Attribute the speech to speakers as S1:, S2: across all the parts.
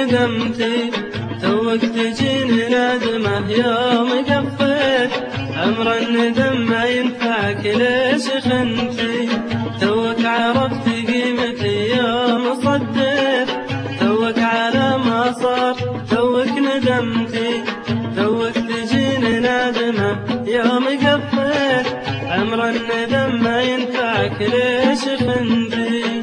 S1: ندمتي توك تجيني ندمة يوم قفيت عمر الندم ما ينفعك ليش خنتي توك عرفت قيمتي يوم صديت توك على ما صار توك ندمتي توك تجيني ندمة يوم قفيت عمر الندم ما ينفعك ليش خنتي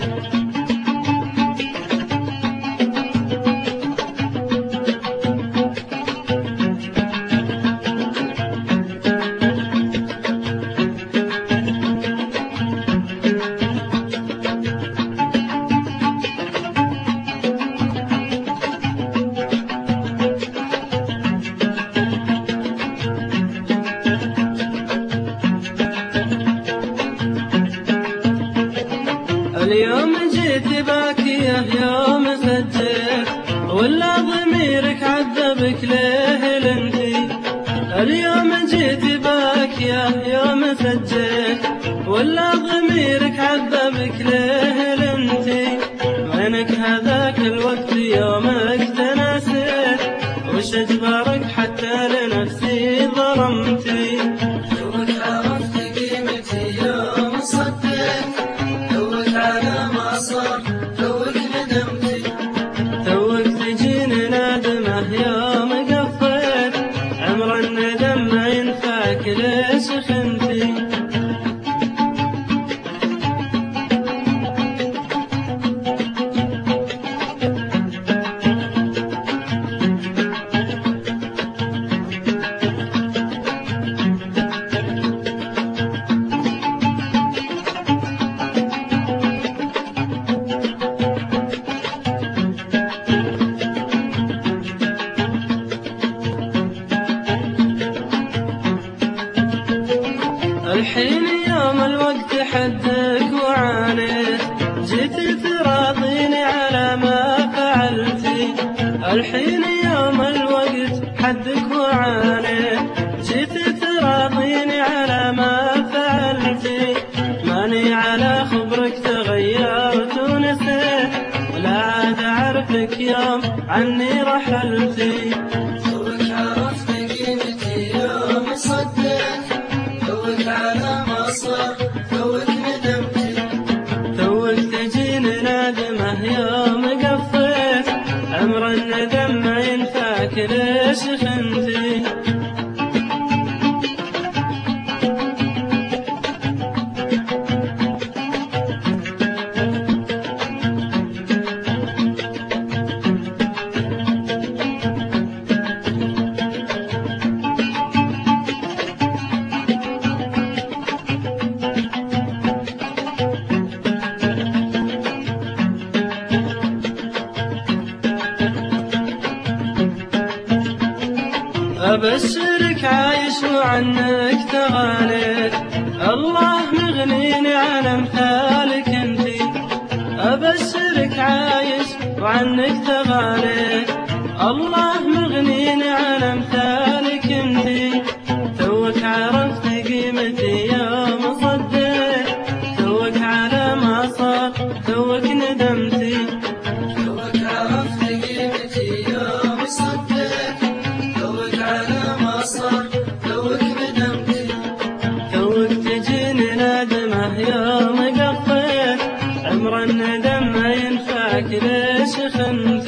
S1: اليوم جيت باكية يوم سجيت ولا ضميرك عذبك ليه لنتي اليوم جيت باكية يوم سجيت ولا ضميرك عذبك ليه لنتي منك هذاك الوقت يومك تناسيت وش اجبرك حتى لنفسي ظلمتي توك عرفت قيمتي يوم صديت على ما صار توك ندمتي توك تجيني ندمة يوم قفيت عمر الندم ما ينفعك ليش خنتي الحين يوم الوقت حدك وعانيت جيت تراضيني على ما فعلتي الحين يوم الوقت حدك وعانيت جيت تراضيني على ما فعلتي ماني على خبرك تغيرت ونسيت ولا عاد أعرفك يوم عني رحلتي توك عرفت قيمتي يوم صديت توك على ما صار توك ندمتي توك تجيني ندمة يوم قفيت عمر الندم ما ينفعك ليش خنتي أبشرك عايش وعنك تغانيت الله مغنيني عن أمثالك انتي أبشرك عايش وعنك تغانيت الله مغنيني عن أمثالك انتي توك عرفت قيمتي يوم صديت توك على ما صار توك ندمتي توك عرفت قيمتي يوم صديت توك على ما صار توك ندمتي توك تجيني ندمة يوم قفيت عمر الندم ما ينفعك ليش خنتي